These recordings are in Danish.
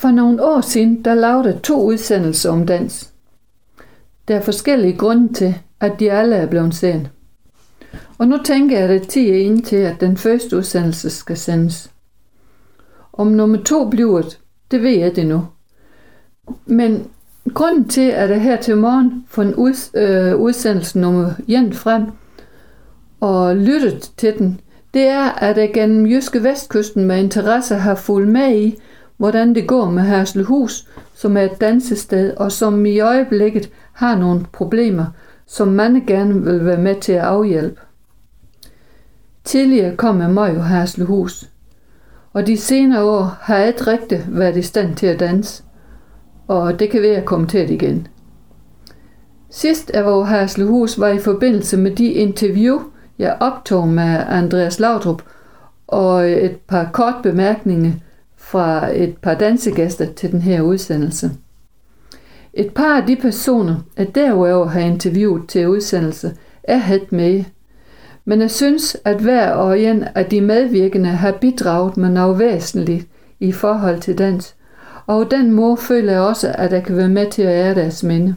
For nogle år siden, der lavede jeg 2 udsendelser om dans. Der er forskellige grunde til, at de alle er blevet sendt. Og nu tænker jeg, at det er tid inde til, at den første udsendelse skal sendes. Om nummer 2 bliver det ved jeg det nu. Men grunden til, at jeg her til morgen får en udsendelse nummer 1 frem og lyttet til den, det er, at jeg gennem Jyske Vestkysten med interesse har fulgt med i, hvordan det går med Herslehus, som er et dansested, og som i øjeblikket har nogle problemer, som mange gerne vil være med til at afhjælpe. Tidligere kom jeg meget i Herslehus, og de senere år har jeg ikke rigtig været i stand til at danse, og det kan være at komme til det igen. Sidst jeg var i Herslehus var i forbindelse med de interview, jeg optog med Andreas Laudrup, og et par kort bemærkninger fra et par dansegæster til den her udsendelse. Et par af de personer, jeg derudover har interviewet til udsendelse, er helt med. Men jeg synes, at hver og en af de medvirkende har bidraget med noget væsentligt i forhold til dans, og den måde føler jeg også, at jeg kan være med til at ære deres minde.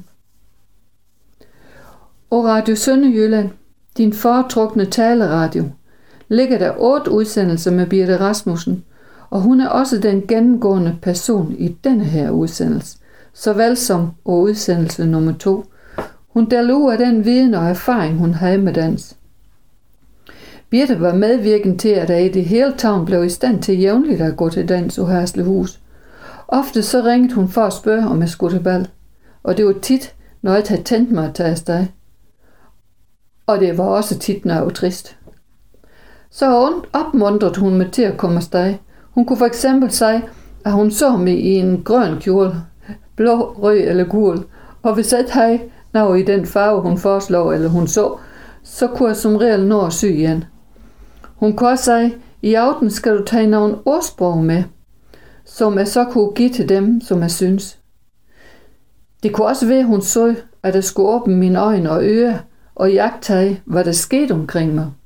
Og Radio Sønderjylland, din foretrukne taleradio, ligger der 8 udsendelser med Birte Rasmussen, og hun er også den gennemgående person i denne her udsendelse, såvel som udsendelse nummer 2. Hun deler ud af den viden og erfaring, hun havde med dans. Birte var medvirkende til, at jeg i det hele taget blev i stand til jævnligt at gå til dans og Herslehus. Ofte så ringede hun for at spørge, om jeg skulle til bal, og det var tit, når jeg havde tændt mig at tage afsted. Og det var også tit, når jeg var trist. Så opmuntrede hun mig til at komme afsted. Hun kunne for eksempel sige, at hun så mig i en grøn kjole, blå, rød eller gul, og hvis jeg ikke havde noget i den farve, hun foreslog eller hun så kunne jeg som regel nå at sy igen. Hun kunne også sige, i aften skal du tage nogle ordsprog med, som jeg så kunne give til dem, som jeg synes. Det kunne også være, hun så, at jeg skulle åbne mine øjne og ører og jagtage, hvad der skete omkring mig.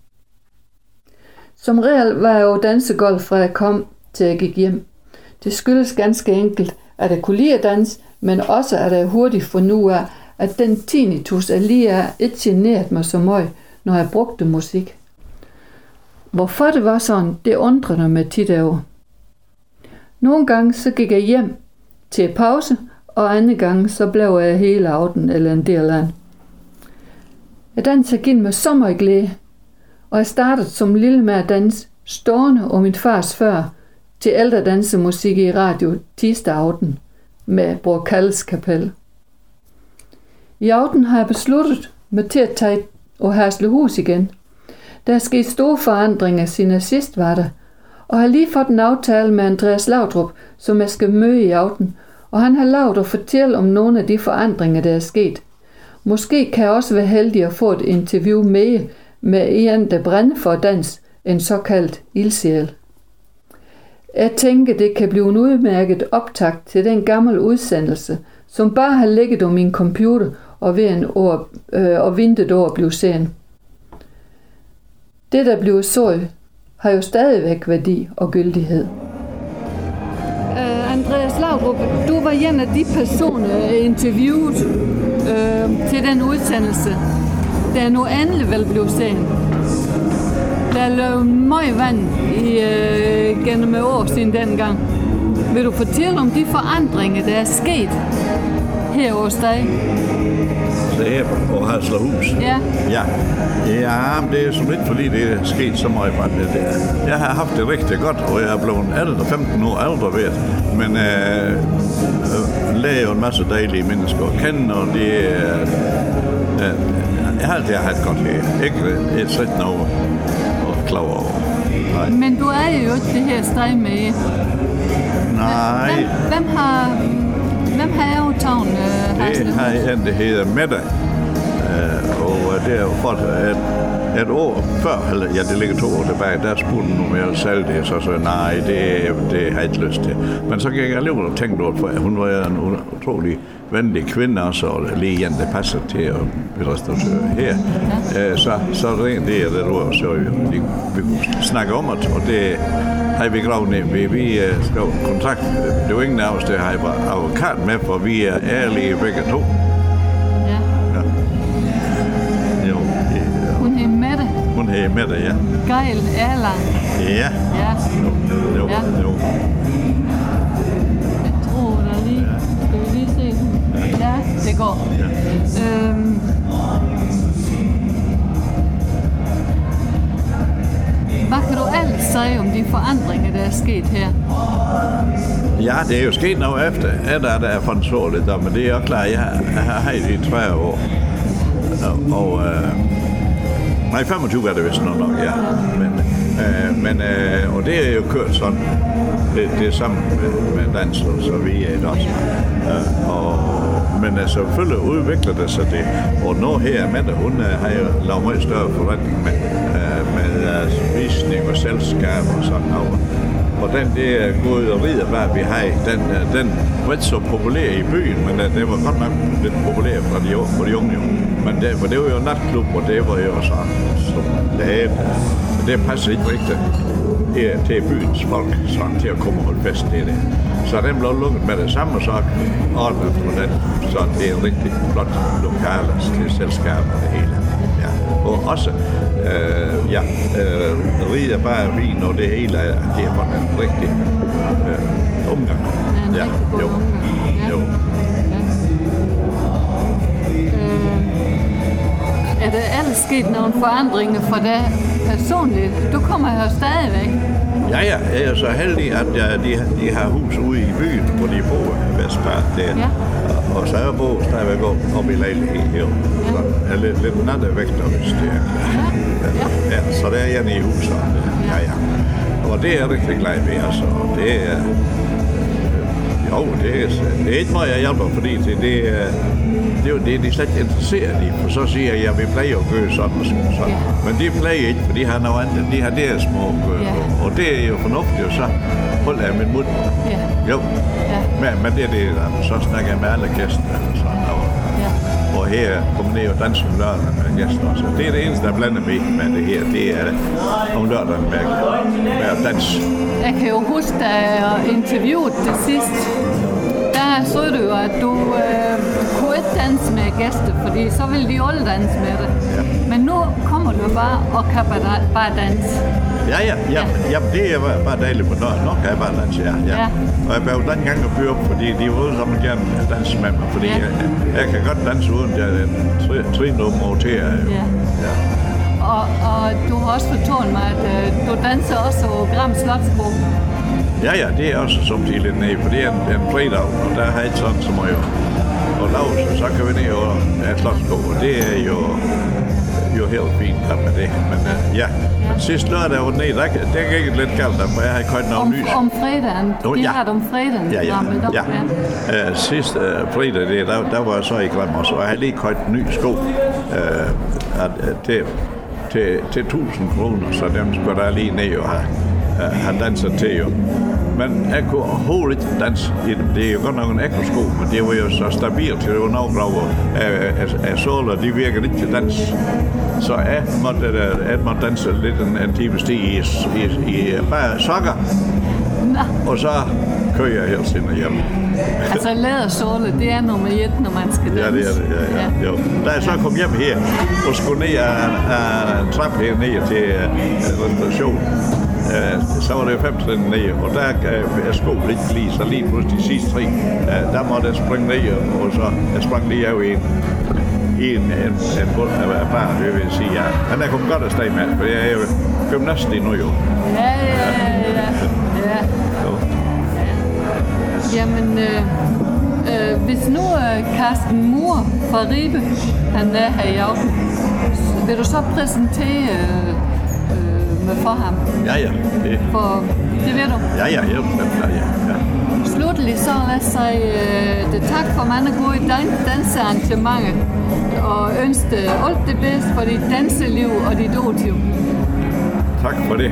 Som regel var jeg jo dansegolf fra jeg kom til jeg gik hjem. Det skyldes ganske enkelt, at jeg kunne lide at danse, men også at jeg hurtigt fundet ud af, at den tinnitus jeg lige er ikke generede mig så meget, når jeg brugte musik. Hvorfor det var sådan, det undrede mig tit over. Nogle gange så gik jeg hjem til pause, og andre gange så blev jeg hele aften eller en del af den. Jeg dansede givet med så meget glæde, og jeg startede som lille med at danse stående om min fars før til ældre dansemusik i radio tirsdag aften med Bror Kalles kapel. I aften har jeg besluttet mig til at tage og Herslehus igen. Der er sket store forandringer siden jeg sidst var der, og har lige fået en aftale med Andreas Laudrup, som jeg skal møde i aften, og han har lavet at fortælle om nogle af de forandringer, der er sket. Måske kan jeg også være heldig at få et interview med en, der brænder for dans, en såkaldt ildsjæl. Jeg tænker, det kan blive en udmærket optakt til den gamle udsendelse, som bare har ligget om min computer og ved en år, og vintet over blive sendt. Det, der bliver så, har jo stadigvæk værdi og gyldighed. Andreas Laudrup, du var en af de personer interviewet til den udsendelse, der nu endelig vil blive sendt. Der løb meget vand gennem år siden dengang. Vil du fortælle om de forandringer, der er sket her hos dig? Her på Herslehus? Ja. Ja, men det er som lidt fordi det er sket så meget fra det der. Jeg har haft det rigtig godt, og jeg er blevet ældre, 15 år ældre ved det. Men lærer jo en masse dejlige mennesker at kende, og det jeg har altid haft godt her. Ikke et sæt noget og klar over. Nej. Men du er jo ikke det her steg med. Nej. Hvem har overtaget Herslehus? Det har en, der hedder Mette. Og det er jo for et år før, eller ja, det ligger 2 år tilbage, der spurgte hun, om jeg ville sælge det, så sagde nej, det har jeg ikke lyst til. Men så gik jeg alligevel og tænkte over, for hun var en utrolig venlig kvinde, og så lige en, der passer til at blive restauratør her. Så det er det, du så vi kunne snakke om det, og har vi gravet ned. Vi skrev kontrakt. Det var ingen af os, der har advokat med, for vi er ærlige begge to. Ja. Ja. Jo. Hun er Mette. Hun er Mette, ja. Geil Erlang. Ja. Ja. Jo. Ja. Jo. Jeg tror der lige. Skal vi lige se? Ja, det går. Ja. Hvad kan du ellers sige om de forandringer, der er sket her? Ja, det er jo sket noget efter, at der er forståeligt, men det er jo klart, jeg har haft det i 30 år. Og nej, 25 er det vist nok, ja. Men og det er jo kørt sådan, det er sammen med danser, så vi er det også. Men selvfølgelig udvikler det sig det. Og nu her, Mette, hun har jo lavet meget større forretning med visning og selskab og sådan noget. Og den der goderiet, hvad vi har, den var ikke så populær i byen, men det var godt nok lidt populær for de unge. Men det var jo natklub, og det var jo så lavet. Det passer ikke rigtigt til byens folk, sådan til at komme og holde fest i det. Så den blev lukket med det samme, og så ordnet på den. Så det er en rigtig flot lokale til selskab og det hele. Ja. Og også riger bare vin, og det hele det er bare en rigtig omgang. Ja, jo. Jo. Er der ellers sket nogle forandringer for dig personligt? Du kommer her stadigvæk. Ja, jeg er så heldig, at de har hus ude i byen, hvor de bor i Vestpark der. Ja. Og så er jeg bor stadigvæk oppe i lejlighed her. Så er lidt nattevægter, hvis det er. Ja, så der er jeg i huset. Ja. Og det er jeg rigtig glad ved, altså. Det er... Jo, det er ikke meget, jeg hjælper, fordi det er de slet ikke interesseret i. For så siger jeg, at vi plejer at gøre sådan og sådan. Men de plejer ikke, for de har noget andet. De har deres små gøre. Og det er jo fornuftigt, og så holder jeg min mund. Jo. Men det er det, så snakker jeg med alle gæster. Sådan noget. Og her kommer ned og danser om lørdagen med gæster også. Det er det eneste, der blander mig med det her. Det er om lørdagen med at danse. Jeg kan jo huske, da jeg interviewede det sidst, der så du jo, at du kunne ikke danse med gæster, fordi så ville de alle danse med det. Ja. Men nu kommer du bare og kan bare danse. Ja. Jamen, det er bare dejligt på noget. Nå kan jeg bare danse, ja. Og jeg behøver den gang at byde op, fordi de vil sammen gerne danse med mig, fordi jeg kan godt danse uden det er trinummer til. Ja. Og du har også fortalt mig, at du danser også på Gram Slotsbro. Ja, det er også samtidig lidt ned, for det er en fredag, og der har jeg ikke sådan så meget at lave, så kan vi ned og have Slotsbro, og det er jo helt fint med det. Men men sidste lørdag var ned, det gik lidt galt, for jeg har ikke højt noget lys. Om fredagen? De har det om fredagen? Ja. Sidste fredag, der var jeg så i Gram også, og jeg har lige højt ny sko til 1000 kroner, så dem skulle der lige ned og have danset til jo. Men jeg kunne overhovedet ikke danse i dem. Det er jo godt nok en ekosko, men det var jo så stabilt, det var nogle graver af såler, de virkede ikke til dans. Så jeg måtte danse lidt en time sti i bare sokker. Og så kører jeg helt sindssygt hjem. Altså lædersåle, det er nummer 1, når man skal danse. Ja, det er det. Ja. Jo. Da jeg så kom hjem her og skulle ned af en trap her ned til restaurationen, så var det jo 5 trin ned, og der jeg sko lidt lige, så lige pludselig de sidste 3, der måtte jeg springe ned, og så jeg sprang lige af i en bund af bar, det vil sige, ja. Men jeg kom godt afsted med, for jeg er jo gymnast endnu jo. Ja. Jamen, hvis nu Carsten Moore fra Ribe, han er her i aften, vil du så præsentere for ham? Ja. For det ved du? Ja. Slutteligt så lad os sige det tak for mange gode dansearrangementer og ønske alt det bedste for dit danseliv og dit otium. Tak for det.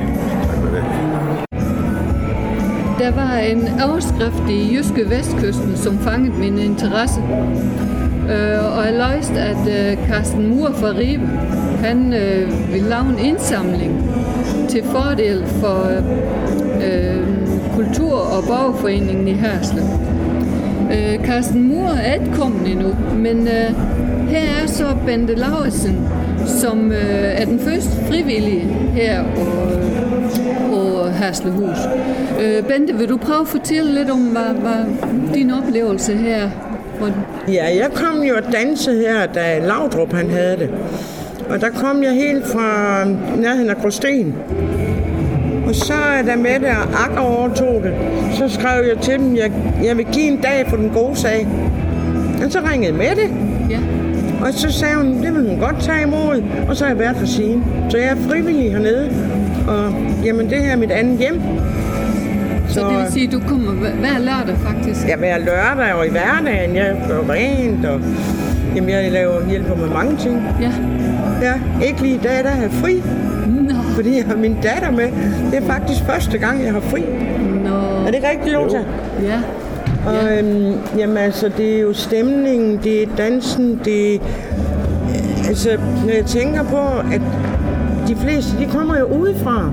Der var en overskrift i Jyske Vestkysten, som fangede min interesse. Og jeg læste, at Carsten Moore fra Ribe, han vil lave en indsamling til fordel for Kultur- og Borgerforeningen i Herslev. Carsten Mur er ikke kommet endnu, men her er så Bente Lauritsen, som er den første frivillige her på Herslevhus. Bente, vil du prøve at fortælle lidt om, hvad din oplevelse her? Ja, jeg kom jo at danse her, da Laudrup han havde det. Og der kom jeg helt fra nærheden af Gråsten. Og så da Mette og Akker overtog det, så skrev jeg til dem, jeg vil give en dag for den gode sag. Og så ringede Mette. Ja. Og så sagde hun, det vil hun godt tage imod. Og så har jeg været for siden. Så jeg er frivillig hernede. Og jamen, det her er mit andet hjem. Så det vil sige, at du kommer hver lørdag faktisk? Ja, hver lørdag og i hverdagen. Jeg gør rent, og jamen, jeg hjælper med mange ting. Ja. Ja, ikke lige i dag, der er jeg fri. Nå. Fordi jeg har min datter med. Det er faktisk første gang, jeg har fri. Nå. Er det rigtigt, Lothar? Ja. Og jamen altså, det er jo stemningen, det er dansen, det altså, når jeg tænker på, at de fleste, de kommer jo udefra.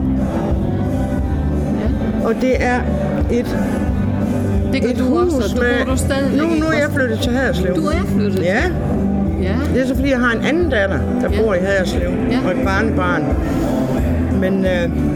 Ja. Og det er et du hus også, med... Du stadigvæk Nu er jeg flyttet til Haderslev. Du er flyttet? Ja. Ja. Det er så fordi, jeg har en anden datter, der bor i Haderslev, og et barnebarn. Men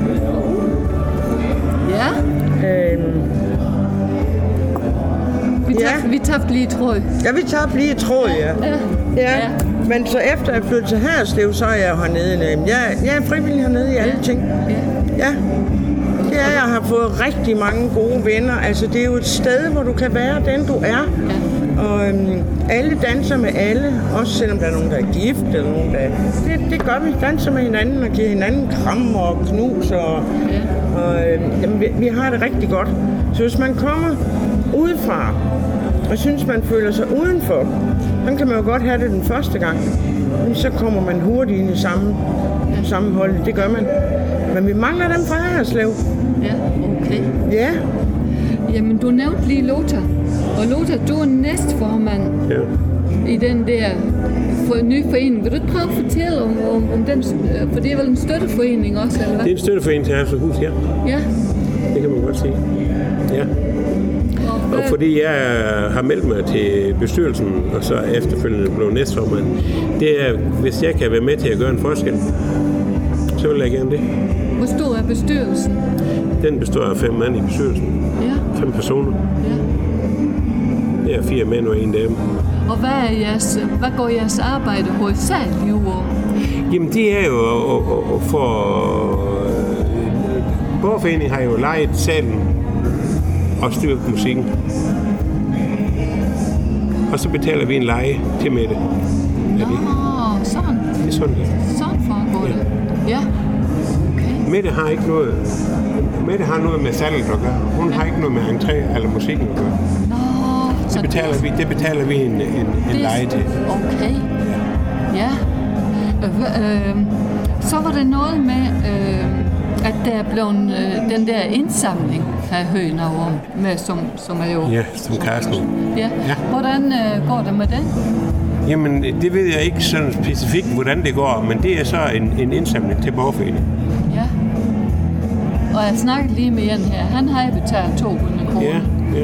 vi tabte lige tråd. Ja, vi tabte lige tråd, ja. Men så efter jeg flyttede til Haderslev, så er jeg hernede. Jeg er frivillig hernede i alle ting. Ja. Det er, jeg har fået rigtig mange gode venner. Altså, det er jo et sted, hvor du kan være den, du er. Og alle danser med alle, også selvom der er nogen, der er gift, eller nogen, der... Det gør vi. Danser med hinanden og giver hinanden kram og knus. Og vi har det rigtig godt. Så hvis man kommer udefra, og synes, man føler sig udenfor, så kan man jo godt have det den første gang. Men så kommer man hurtigt ind i samme hold. Det gør man. Men vi mangler dem fra Haderslev. Ja, okay. Ja. Jamen, du nævnte lige Lothar. Og Lothar, du er næstformand i den der nye forening. Vil du ikke prøve at fortælle om den, for det er vel en støtteforening også, eller hvad? Det er en støtteforening til Herslevhus, ja. Ja. Det kan man godt sige. Ja. Og fordi jeg har meldt mig til bestyrelsen, og så efterfølgende blev næstformand, det er, hvis jeg kan være med til at gøre en forskel, så vil jeg gerne det. Hvor stor er bestyrelsen? Den består af 5 mand i bestyrelsen. Ja. 5 personer. Ja. Det er 4 mænd og 1 dame. Og hvad går jeres arbejde hovedsageligt ud over? Jamen det er jo for... Borgerforeningen har jo lejet salen og styret musikken. Og så betaler vi en leje til Mette. Nå, sådan. Det er sådan det. Sådan foregår det. Ja. Okay. Mette har noget med salget at gøre. Hun har ikke noget med entré eller musikken at gøre. Nå, det betaler vi en leje til. Okay. Ja. Så var det noget med, at der er blevet den der indsamling, har jeg hørt noget om, med, som er jo... Ja, som Carsten. Ja. Hvordan går det med den? Jamen, det ved jeg ikke sådan specifikt, hvordan det går, men det er så en indsamling til borgerforeningen. Ja. Og jeg snakkede lige med en her. Han har betalt 200 kroner. Ja.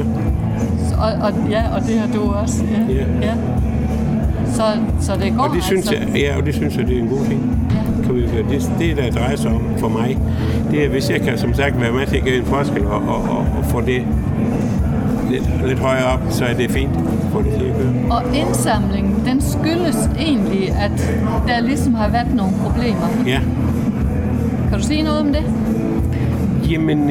Og det har du også. Ja. Så det går og det synes jeg, det er en god ting. Ja. Det, der drejer sig om for mig, det er, hvis jeg kan som sagt være med til at gøre en forskel og få det lidt højere op, så er det fint at få det til at gøre. Og indsamlingen, den skyldes egentlig, at der ligesom har været nogle problemer. Ja. Kan du sige noget om det? Jamen,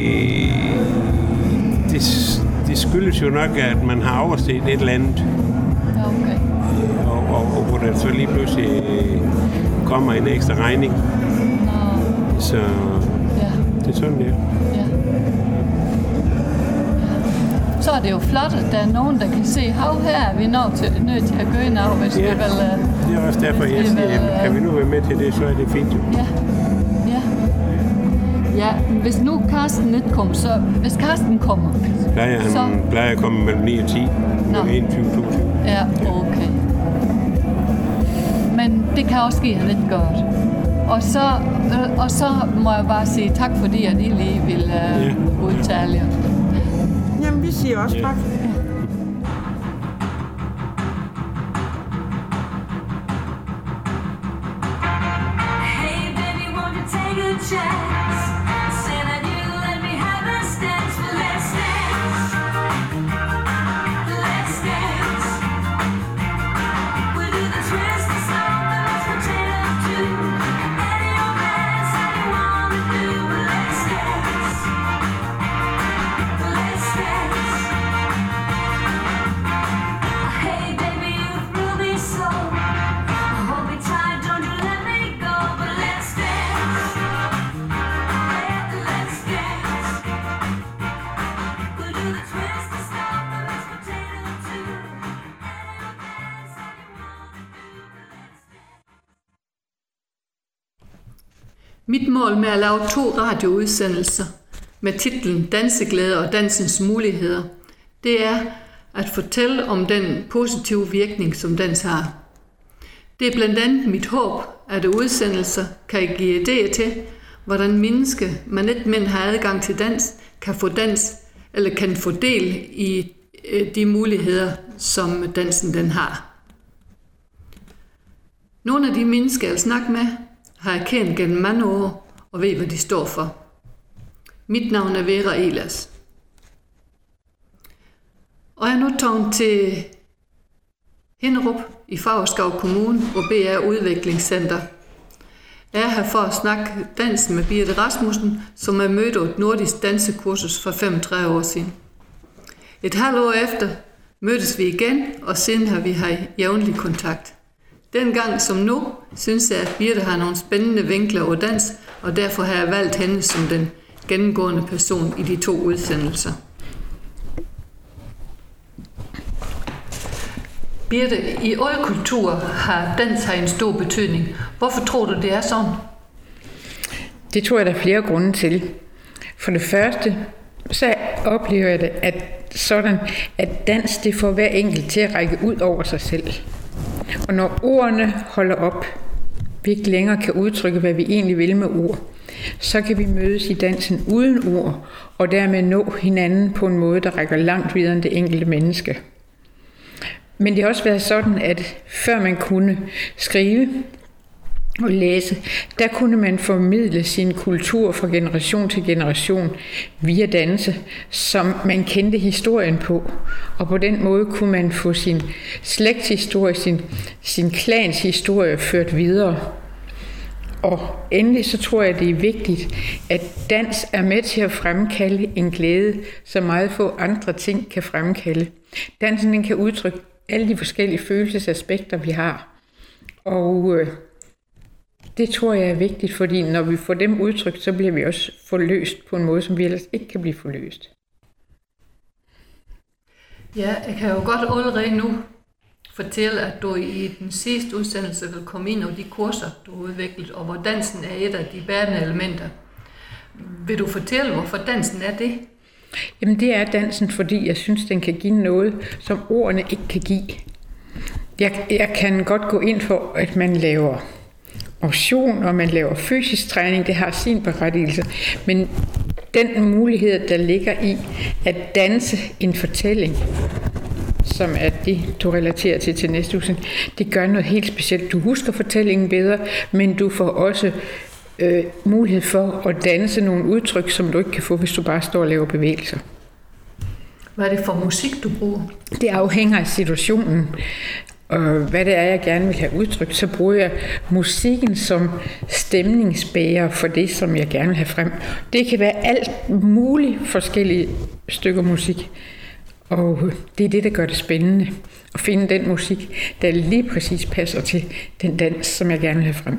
det skyldes jo nok, at man har overset et eller andet. Okay. Og hvor der så lige pludselig kommer en ekstra regning. Så det er sådan, det er. Ja. Så er det jo flot, at der er nogen, der kan se, her er vi nødt til at gøre noget, hvis det vel... Det er også derfor, jeg siger, kan vi nu være med til det, så er det fint. Ja, hvis nu Carsten ikke kommer, så... Hvis Carsten kommer... Plejer at komme mellem 9 og 10. Nå. 21.000. Ja, okay. Men det kan også ske, at han ikke gør det. Og så må jeg bare sige tak, fordi at I lige vil udtale jer. Jamen, vi siger også tak. Hey baby, won't you take a chance? Say that you let me have a stance. Let's dance. Let's dance. We'll do the twist, the stomp, the mashed potato too. Any old dance that you wanna do. Let's dance. Let's dance. Hey baby, you thrill me so. Hold me tight, don't you let me go. But let's dance. Let's dance. We'll do the twist, the stomp, the mashed potato too. Any old dance that you wanna do. Let's dance. Mit mål med at lave 2 radioudsendelser med titlen Danseglæde og dansens muligheder, det er at fortælle om den positive virkning, som dans har. Det er blandt andet mit håb, at udsendelser kan give idéer til, hvordan mennesker, man ikke mindre har adgang til dans, kan få dans eller kan få del i de muligheder, som dansen den har. Nogle af de mennesker, jeg snakker med, har jeg kendt gennem mange år og ved, hvad de står for. Mit navn er Vera Ehlers. Og jeg er nu taget til Hinnerup i Favrskov Kommune og BR Udviklingscenter. Jeg er her for at snakke dansen med Birthe Rasmussen, som er mødt et nordisk dansekursus for 35 år siden. Et halvt år efter mødtes vi igen, og siden har vi haft jævnlig kontakt. Dengang som nu, synes jeg, at Birthe har nogle spændende vinkler over dans, og derfor har jeg valgt hende som den gennemgående person i de 2 udsendelser. Birthe, i alle kulturer har dans en stor betydning. Hvorfor tror du, det er sådan? Det tror jeg, der er flere grunde til. For det første, så oplever jeg det, at dans det får hver enkelt til at række ud over sig selv. Og når ordene holder op, vi ikke længere kan udtrykke, hvad vi egentlig vil med ord, så kan vi mødes i dansen uden ord, og dermed nå hinanden på en måde, der rækker langt videre end det enkelte menneske. Men det har også været sådan, at før man kunne skrive og læse, der kunne man formidle sin kultur fra generation til generation via danse, som man kendte historien på. Og på den måde kunne man få sin slægtshistorie, sin klans historie ført videre. Og endelig så tror jeg, det er vigtigt, at dans er med til at fremkalde en glæde, som meget få andre ting kan fremkalde. Dansen den kan udtrykke alle de forskellige følelsesaspekter, vi har. Og det tror jeg er vigtigt, fordi når vi får dem udtrykt, så bliver vi også forløst på en måde, som vi ellers ikke kan blive forløst. Ja, jeg kan jo godt allerede nu fortælle, at du i den sidste udsendelse vil komme ind over de kurser, du har udviklet, og hvor dansen er et af de bærende elementer. Vil du fortælle, hvorfor dansen er det? Jamen det er dansen, fordi jeg synes, den kan give noget, som ordene ikke kan give. Jeg kan godt gå ind for, at man laver motion, og man laver fysisk træning, det har sin berettigelse. Men den mulighed, der ligger i at danse en fortælling, som er det, du relaterer til næste uge, det gør noget helt specielt. Du husker fortællingen bedre, men du får også mulighed for at danse nogle udtryk, som du ikke kan få, hvis du bare står og laver bevægelser. Hvad er det for musik, du bruger? Det afhænger af situationen. Og hvad det er, jeg gerne vil have udtrykt, så bruger jeg musikken som stemningsbærer for det, som jeg gerne vil have frem. Det kan være alt muligt forskellige stykker musik. Og det er det, der gør det spændende. At finde den musik, der lige præcis passer til den dans, som jeg gerne vil have frem.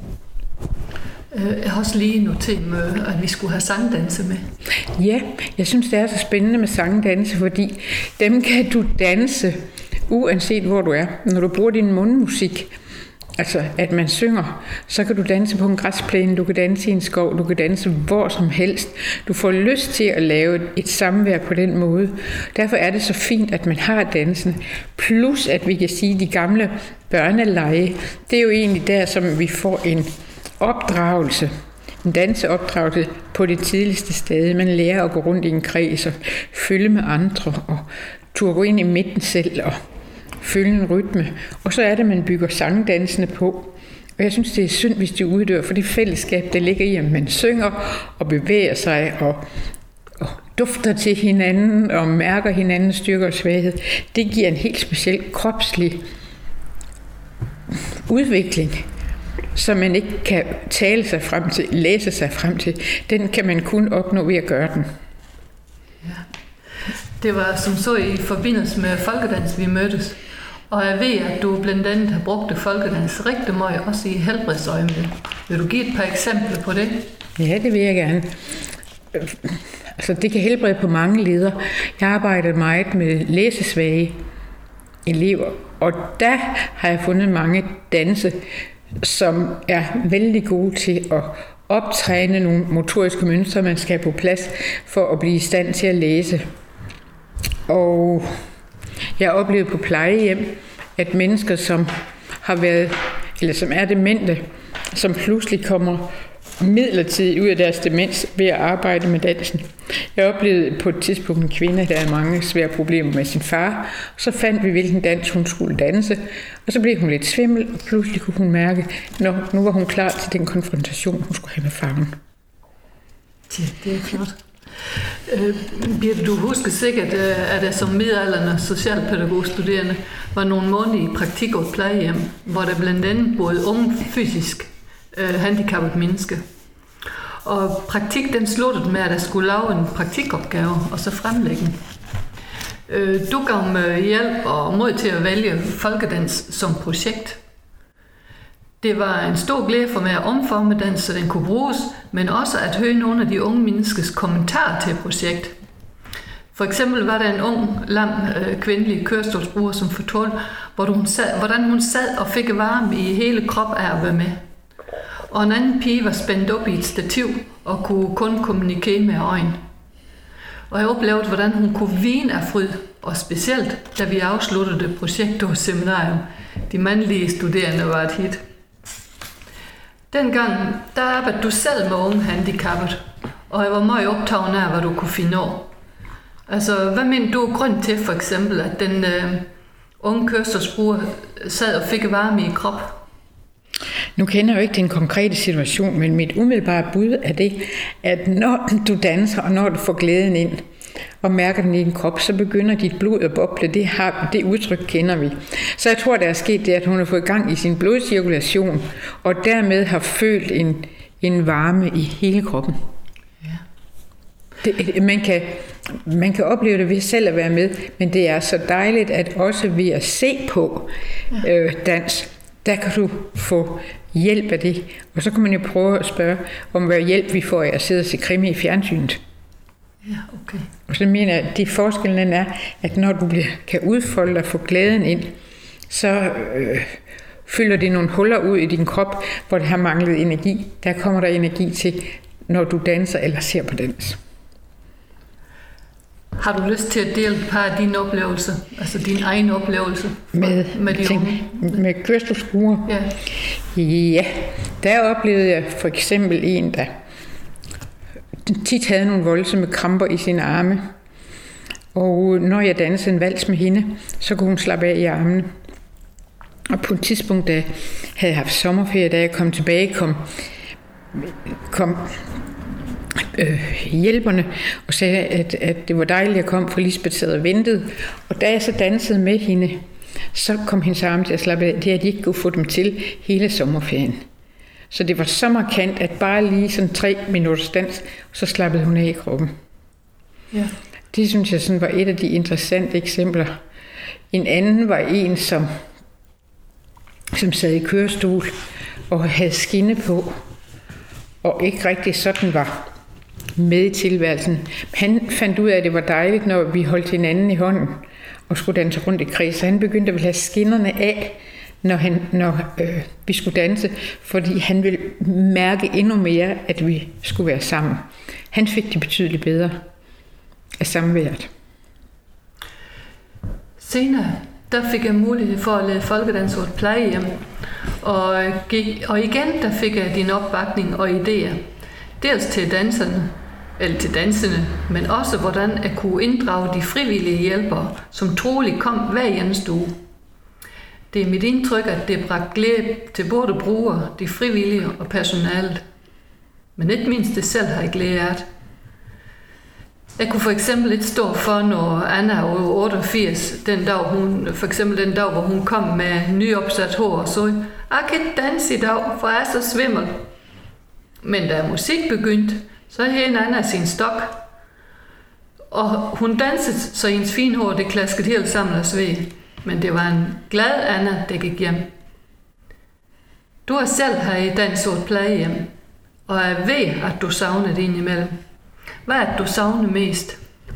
Jeg har også lige noteret med, at vi skulle have sangdanse med. Ja, jeg synes, det er så spændende med sangdanse, fordi dem kan du danse, uanset hvor du er. Når du bruger din mundmusik, altså at man synger, så kan du danse på en græsplæne, du kan danse i en skov, du kan danse hvor som helst. Du får lyst til at lave et samvær på den måde. Derfor er det så fint, at man har dansen. Plus at vi kan sige, at de gamle børnelege, det er jo egentlig der, som vi får en opdragelse, en danseopdragelse på det tidligste sted. Man lærer at gå rundt i en kreds og følge med andre og turde gå ind i midten selv og følge en rytme. Og så er det, man bygger sangdansene på. Og jeg synes, det er synd, hvis de uddør, for det fællesskab, der ligger i, at man synger og bevæger sig og dufter til hinanden og mærker hinandens styrke og svaghed. Det giver en helt speciel kropslig udvikling, som man ikke kan tale sig frem til, læse sig frem til. Den kan man kun opnå ved at gøre den. Ja. Det var som så i forbindelse med folkedans, vi mødtes. Og jeg ved, at du blandt andet har brugt folkedans rigtig meget, også i helbredsøjemed. Vil du give et par eksempler på det? Ja, det vil jeg gerne. Altså, det kan helbrede på mange leder. Jeg arbejder meget med læsesvage elever, og der har jeg fundet mange danse, som er vældig gode til at optræne nogle motoriske mønstre, man skal have på plads for at blive i stand til at læse. Og jeg har oplevet på plejehjem, at mennesker, som har været, eller som er demente, som pludselig kommer midlertidigt ud af deres demens ved at arbejde med dansen. Jeg oplevede på et tidspunkt en kvinde, der havde mange svære problemer med sin far. Så fandt vi, hvilken dans hun skulle danse, og så blev hun lidt svimmel, og pludselig kunne hun mærke, at nu var hun klar til den konfrontation, hun skulle have med faren. Ja, det er flot. Birte, du husker sikkert, at der som midaldrende socialpædagogstuderende var nogle måneder i praktik på plejehjem, hvor der blandt andet boede unge fysisk handicappet mennesker. Og praktik, den sluttede med, at jeg skulle lave en praktikopgave og så fremlægge den. Du gav mig hjælp og mod til at vælge folkedans som projekt. Det var en stor glæde for mig at omforme den, så den kunne bruges, men også at høre nogle af de unge menneskers kommentarer til projekt. For eksempel var der en ung, lam, kvindelig kørestolsbruger, som fortalte, hvordan hun sad og fik varme i hele kroppen af at være med. Og en anden pige var spændt op i et stativ og kunne kun kommunikere med øjnene. Og jeg oplevede, hvordan hun kunne vine af fryd, og specielt, da vi afsluttede det projekt på seminarium. De mandlige studerende var et hit. Dengang, der arbejdede du selv med unge handicappet, og jeg var meget optaget af, hvad du kunne finde over. Altså, hvad mener du grund til for eksempel, at den unge kørestolsbruger sad og fik varme i kroppen? Nu kender jeg jo ikke den konkrete situation, men mit umiddelbare bud er det, at når du danser, og når du får glæden ind, og mærker den i din krop, så begynder dit blod at boble. Det udtryk kender vi. Så jeg tror, der er sket det, at hun har fået gang i sin blodcirkulation, og dermed har følt en varme i hele kroppen. Ja. Man kan opleve det ved selv at være med, men det er så dejligt, at også ved at se på dans, der kan du få hjælp af det. Og så kan man jo prøve at spørge, om hvad hjælp vi får af at sidde og se krimi i fjernsynet. Ja, okay. Og så mener jeg, at de forskellen er, at når du kan udfolde dig og få glæden ind, så fylder det nogle huller ud i din krop, hvor det har manglet energi. Der kommer der energi til, når du danser eller ser på dans. Har du lyst til at dele et par af dine oplevelser, altså din egen oplevelse med de unge? Med kørestolsbrugere? Ja. Ja, der oplevede jeg for eksempel en, der tit havde nogle voldsomme kramper i sine arme. Og når jeg dansede en vals med hende, så kunne hun slappe af i armene. Og på et tidspunkt, da jeg havde haft sommerferie, da jeg kom tilbage, kom hjælperne og sagde, at det var dejligt, at jeg kom, for Lisbeth sad og ventede. Og da jeg så dansede med hende, så kom hendes arme til at slappe af. Det havde de ikke kunne få dem til hele sommerferien. Så det var så markant, at bare lige sådan 3 minutters dans, så slappede hun af i kroppen. Ja. Det synes jeg sådan var et af de interessante eksempler. En anden var en, som sad i kørestol og havde skinne på, og ikke rigtig sådan var med i tilværelsen. Han fandt ud af, at det var dejligt, når vi holdt hinanden i hånden og skulle danse rundt i kreds. Så han begyndte at ville have skinnerne af, når vi skulle danse, fordi han ville mærke endnu mere, at vi skulle være sammen. Han fik det betydeligt bedre af samværet. Senere, der fik jeg mulighed for at lede folkedans på et plejehjem, Og igen, der fik jeg din opbakning og idéer. Dels til danserne, men også hvordan jeg kunne inddrage de frivillige hjælpere, som troligt kom hver eneste uge. Det er mit indtryk, at det bragte glæde til både brugere, de frivillige og personalet. Men ikke mindst det selv har jeg glæde af. Jeg kunne for eksempel ikke stå for, når Anna var 88, den dag, hvor hun kom med nyopsat hår og så, jeg kan ikke danse i dag, for jeg er så svimmel. Men da musik begyndte, så havde Anna sin stok. Og hun dansede, så hendes fine hår, det klaskede helt sammen af sved. Men det var en glad Anna, der gik hjem. Du har selv her i dans på et plejehjem, og jeg ved, at du savner det indimellem. Hvad er det, du savner mest?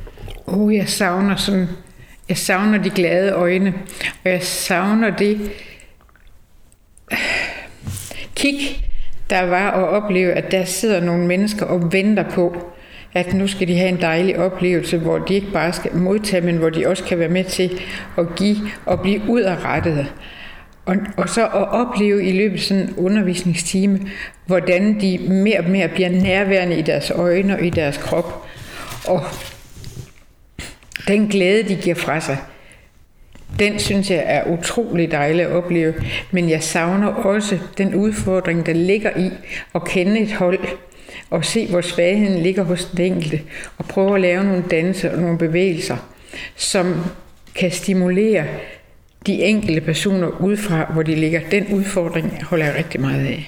Jeg savner de glade øjne, og jeg savner det kig, der var at opleve, at der sidder nogle mennesker og venter på, at nu skal de have en dejlig oplevelse, hvor de ikke bare skal modtage, men hvor de også kan være med til at give og blive udadrettede. Og så at opleve i løbet af sådan en undervisningstime, hvordan de mere og mere bliver nærværende i deres øjne og i deres krop. Og den glæde, de giver fra sig, den synes jeg er utrolig dejlig at opleve. Men jeg savner også den udfordring, der ligger i at kende et hold, og se, hvor svagheden ligger hos den enkelte, og prøve at lave nogle danse og nogle bevægelser, som kan stimulere de enkelte personer udefra, hvor de ligger. Den udfordring holder jeg rigtig meget af.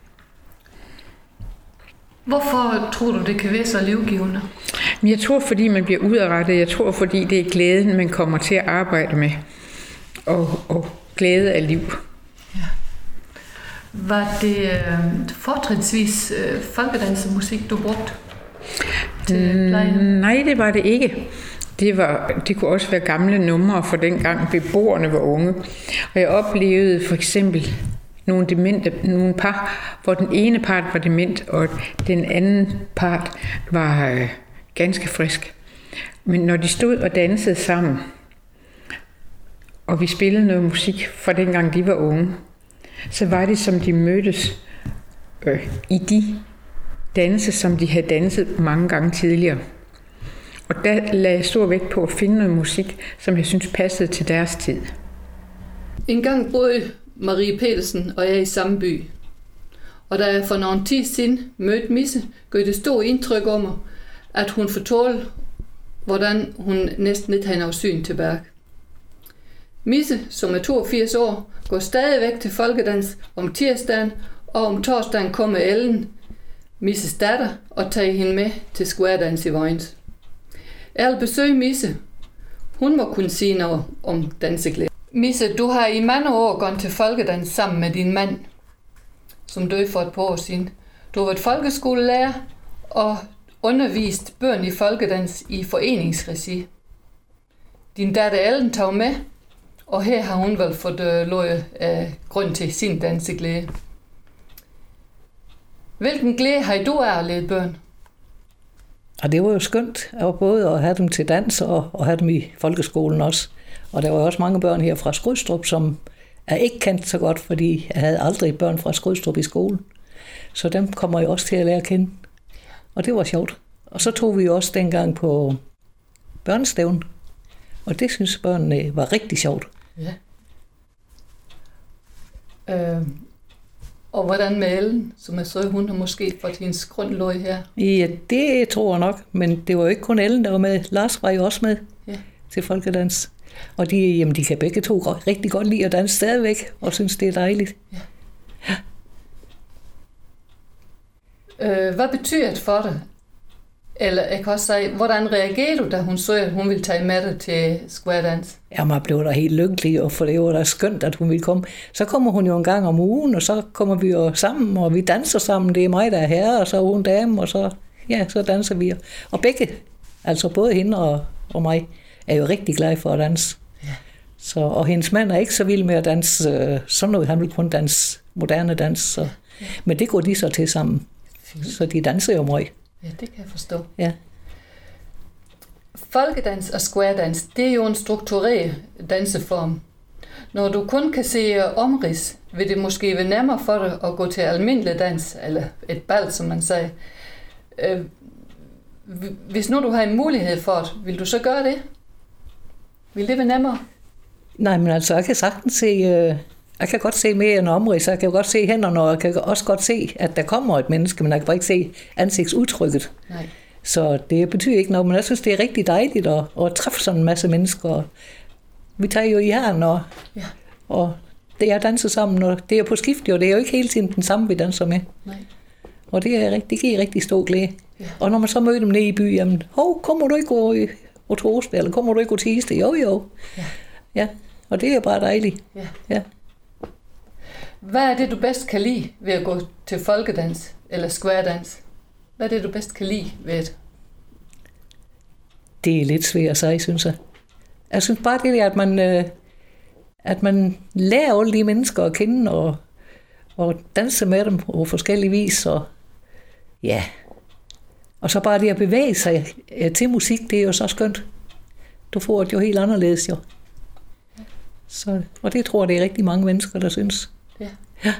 Hvorfor tror du, det kan være så livgivende? Jeg tror, fordi man bliver udadrettet. Jeg tror, fordi det er glæden, man kommer til at arbejde med. Og glæde af liv. Ja. Var det fortrinsvis folkedansemusik, du brugte til plejen? Nej, det var det ikke. Det kunne også være gamle numre fra dengang beboerne var unge. Og jeg oplevede for eksempel nogle par, hvor den ene part var dement, og den anden part var ganske frisk. Men når de stod og dansede sammen, og vi spillede noget musik fra dengang de var unge, så var det som de mødtes i de danse, som de havde danset mange gange tidligere. Og der lagde jeg stor vægt på at finde noget musik, som jeg synes passede til deres tid. En gang boede Marie Petersen og jeg i samme by. Og da jeg for nogle tid siden mødte Misse, gør det stort indtryk om mig, at hun fortalte, hvordan hun næsten ikke havde noget syn tilbage. Misse, som er 82 år, går stadigvæk til folkedans om tirsdagen, og om torsdagen kommer Ellen, Misses datter, og tager hende med til squaredans i Vojens. Jeg vil besøge Misse. Hun må kunne sige noget om danseglæde. Misse, du har i mange år gået til folkedans sammen med din mand, som døde for et par år siden. Du har været folkeskolelærer og undervist børn i folkedans i foreningsregi. Din datter Ellen tog med, og her har hun vel fået løje grund til sin danseglæde. Hvilken glæde har du af at lede børn? Og det var jo skønt, både at have dem til dans og have dem i folkeskolen også. Og der var også mange børn her fra Skrydstrup, som er ikke kendt så godt, fordi jeg havde aldrig børn fra Skrydstrup i skolen. Så dem kommer jeg også til at lære at kende. Og det var sjovt. Og så tog vi også dengang på børnestævn. Og det synes børnene var rigtig sjovt. Ja. Og hvordan med Ellen, som jeg så, hun har måske fået hendes grundløg her? Ja, det tror jeg nok. Men det var jo ikke kun Ellen, der var med. Lars var jo også med til folkedans. Og de kan begge to rigtig godt lide at danse stadigvæk, og synes, det er dejligt. Ja. Hvad betyder det for dig? Eller jeg kan også sige, hvordan reagerer du, da hun så, at hun ville tage med dig til squaredans? Jamen, jeg blev da helt lykkelig, for det var da skønt, at hun ville komme. Så kommer hun jo en gang om ugen, og så kommer vi jo sammen, og vi danser sammen. Det er mig, der er herre, og så er hun dame, og så danser vi. Og begge, altså både hende og mig, er jo rigtig glad for at danse. Ja. Og hendes mand er ikke så vild med at danse sådan noget. Han vil kun danse moderne dans. Så. Ja. Men det går de så til sammen. Fint. Så de danser jo meget. Ja, det kan jeg forstå. Ja. Folkedans og squaredans, det er jo en struktureret danseform. Når du kun kan se omrids, vil det måske være nemmere for dig at gå til almindelig dans, eller et bal, som man sagde. Hvis nu du har en mulighed for det, vil du så gøre det? Vil det være nemmere? Nej, men altså, jeg kan sagtens se... Jeg kan godt se mere end omrids, jeg kan godt se hænderne, og jeg kan også godt se, at der kommer et menneske, men jeg kan bare ikke se ansigtsudtrykket. Nej. Så det betyder ikke noget, men jeg synes, det er rigtig dejligt at træffe sådan en masse mennesker. Vi tager jo i herren, og det er danser sammen, og det er på skift, og det er jo ikke hele tiden den samme, vi danser med. Nej. Og det giver rigtig stor glæde. Ja. Og når man så møder dem nede i byen, jamen, kommer du ikke på torsdag, eller kommer du ikke på tirsdag? Jo. Ja, og det er bare dejligt. Ja. Hvad er det, du bedst kan lide ved at gå til folkedans eller squaredans? Hvad er det, du bedst kan lide ved det? Det er lidt svært at sige, synes jeg. Jeg synes bare, det er, at man lærer alle de mennesker at kende og danse med dem på forskellige vis. Og så bare det at bevæge sig til musik, det er jo så skønt. Du får det jo helt anderledes, jo. Så, og det tror jeg, det er rigtig mange mennesker, der synes. Ja.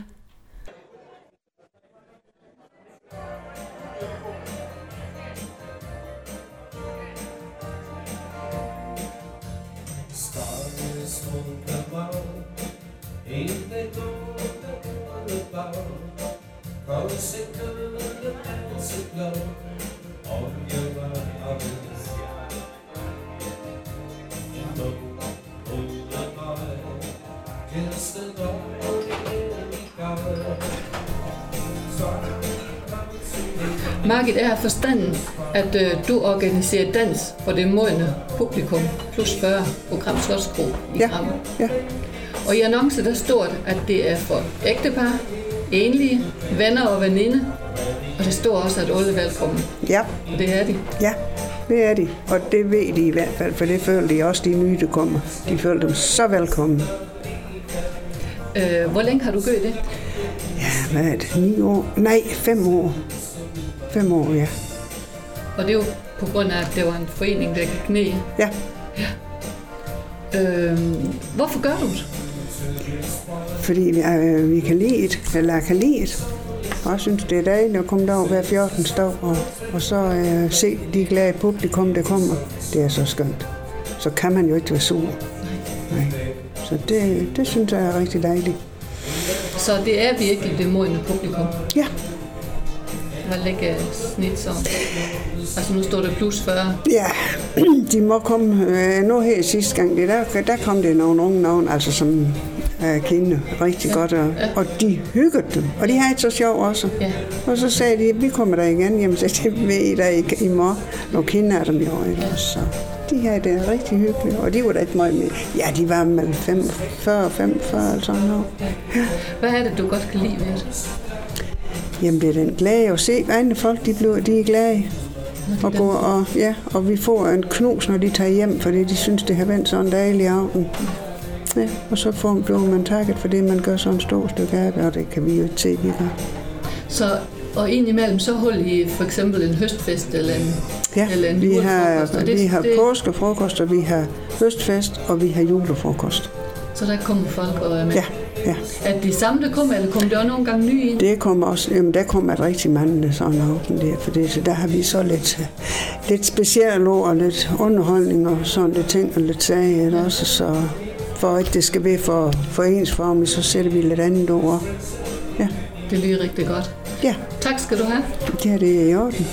Margit, jeg har forstanden, at du organiserer dans for det modne publikum, plus 40 program Slotskro i Gram. Ja. Og i annoncen der står det, at det er for ægtepar, enlige, venner og veninder, og det står også, at alle er velkommen. Ja. Og det er de. Ja, det er de. Og det ved de i hvert fald, for det føler de også, de nye, der kommer. De føler dem så velkommen. Hvor længe har du gjort det? Ja, hvad er det? 9 år? Nej, 5 år. 5 år, ja. Og det er jo på grund af, at det var en forening, der gik ned. Ja. Hvorfor gør du det? Fordi vi kan lide det, eller jeg kan lide det. Og jeg synes, det er dejligt at komme derover hver 14. dag, og så se de glade publikum, der kommer. Det er så skønt. Så kan man jo ikke være sur. Nej. Så det synes jeg er rigtig dejligt. Så det er virkelig det modne publikum? Ja. Hvad ligger snit som? Altså nu står der plus 40. Ja, de må komme. Nu her sidste gang, der kom det nogle unge navn, altså som kender rigtig godt, og de hyggede dem, og de havde det så sjovt også. Ja. Og så sagde de, vi kommer der igen, jamen så det ved I der i morgen, og kender dem jo også. Så de havde det rigtig hyggeligt, og de var da ikke meget med. Ja, de var mellem 45 eller sådan noget. Ja. Hvad er det, du godt kan lide ved det? Jamen det er den glæde at se, at andre folk de er glade. Og vi får en knus, når de tager hjem, fordi de synes, det har vendt sådan en dejlig aften. Ja, og så bliver man takket for det, man gør sådan en stor stykke arbejde, og det kan vi jo ikke se, vi gør. Så, og indimellem, så holder I for eksempel en høstfest eller en julefrokost? Vi har påskefrokost, og vi har høstfest, og vi har julefrokost. Så der kommer folk og er med? Ja. Er det de samme, der kommer, eller kommer der også nogle gange nye ind? Det kommer også, jamen der kommer rigtig mange sådan aften der, for det, så der har vi så lidt specielle ord og lidt underholdning og sådan lidt ting og lidt sager også, så for at det skal være for ensformigt, så sætter vi lidt andet ord. Ja. Det lyder rigtig godt. Ja. Tak skal du have. Ja, det er i orden.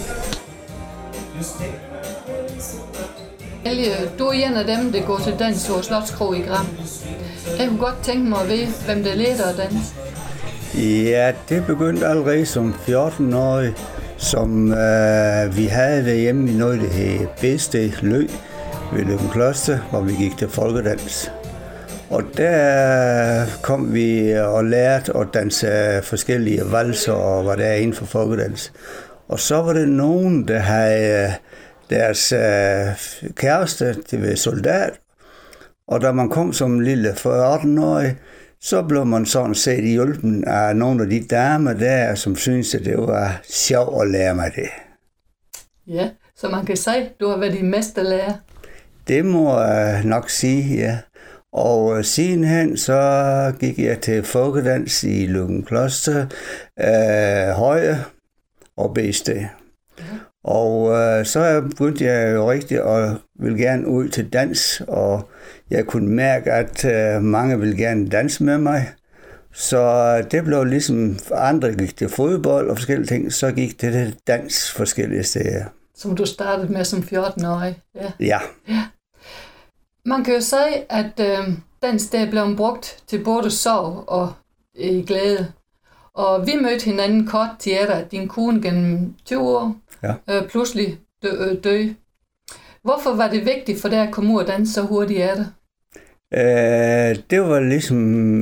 Elge, du er en af dem, der går til dans på Slotskro i Gram. Jeg kunne godt tænke mig at vide, hvem der leder at danse. Ja, det begyndte allerede som 14-årig, som vi havde derhjemme i noget, der hed Bedsted Lø ved Løgumkloster, hvor vi gik til folkedans. Og der kom vi og lærte at danse forskellige valser og hvad der er inden for folkedans. Og så var det nogen, der havde deres kæreste, det var soldat. Og da man kom som lille 18-årig, så blev man sådan set hjulpen af nogle af de damer der, som syntes, at det var sjovt at lære mig det. Ja, så man kan sige, at du har været din mesterlærer. Det må jeg nok sige, ja. Og sidenhen så gik jeg til folkedans i Løgumkloster, Høje og Bedsted. Og så begyndte jeg jo rigtig at ville gerne ud til dans, og jeg kunne mærke, at mange ville gerne danse med mig. Så det blev ligesom, andre gik til fodbold og forskellige ting, så gik det til dans forskellige steder. Som du startede med som 14-årig. Ja. Man kan jo sige, at dans der blev brugt til både sorg og glæde. Og vi mødte hinanden kort til at din kone gennem 20 år pludselig døde. Hvorfor var det vigtigt for dig at komme ud og danse så hurtigt af det? Det var ligesom